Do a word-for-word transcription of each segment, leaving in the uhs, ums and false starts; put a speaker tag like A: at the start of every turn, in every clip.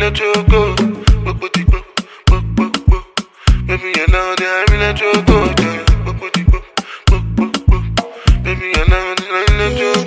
A: let you go. Baby, you know that I really let you go. Baby, you know that I let you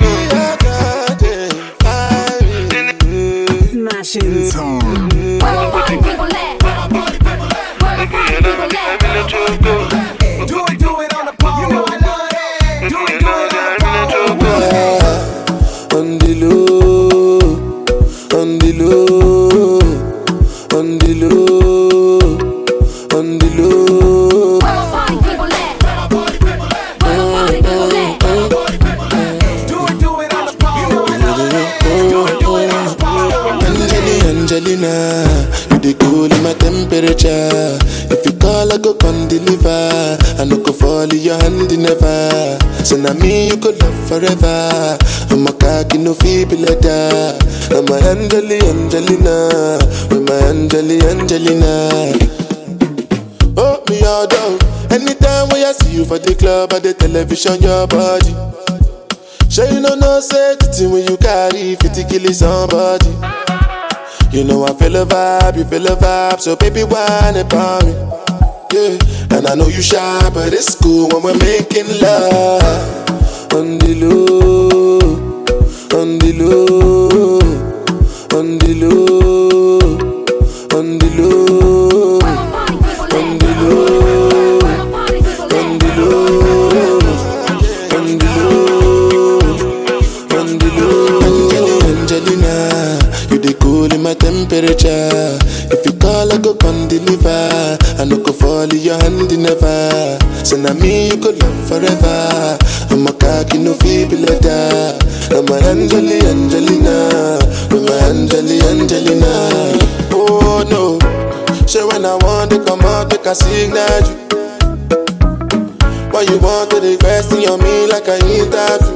A: go.
B: Smashing song.
C: Where my party people at? Where my party people at? Where my party people at?
B: Do it, do it on the pole. You know I love it. Do it, do it on the pole.
A: On the low, on the low, on the low, on the low.
C: Where my party people at? Where my party people at? Where my party people at?
B: Do it, do it on the pole. You know I love it. Do it, do it on the pole.
A: Angelina, you the cool in my temperature. If you call, I go come deliver. I no go fall in your hand never. So now me you could love forever. I'm a cocky no feeble letter. I'm a Angeli Angelina, with my Angeli Angelina. Oh me all down. Anytime when I see you for the club or the television, your body. Sure you know no safety when you carry fifty kill somebody. You know I feel a vibe, you feel a vibe, so baby whine about me. Yeah, and I know you shy, but it's cool when we're making love. On the low, on the low, on the low, on the low, on the low, on the low, on the low, on the low. Angelina, you the cool in my temperature. If you call, I go come deliver. I no go fall in your hand never. So now me you could love forever. I'm a cocky no feeble letter. I'm a Angeli Angelina, I'm a Angeli Angelina. Oh no, so when I want to come out, make a signal you. Why you want to request on me like I interview?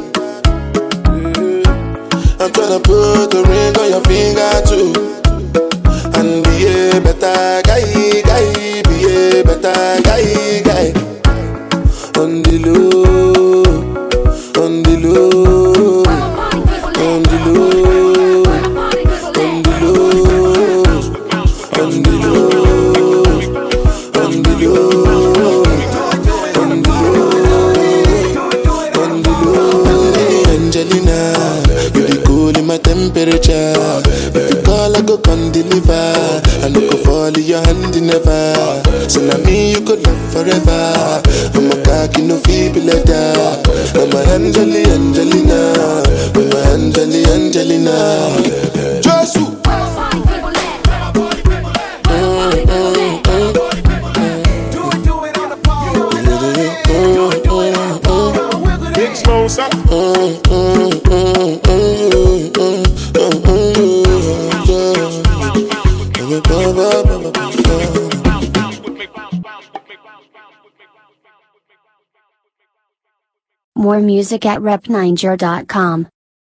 A: I'm tryna put the ring on your finger too. And be a better guy, guy, be a better guy, guy. On the low, on the low, on the low, on the low, on the low, on the low, on the low, on the low. Angelina, you the cool in my temperature. If you call, I go come deliver. I no go fall in your hand never. So now me you could love forever. I'm a cocky no feeble letter. I'm a Angeli Angelina, I'm a Angeli Angelina. Jesu.
B: Big Smosa.
D: More music at rep niger dot com.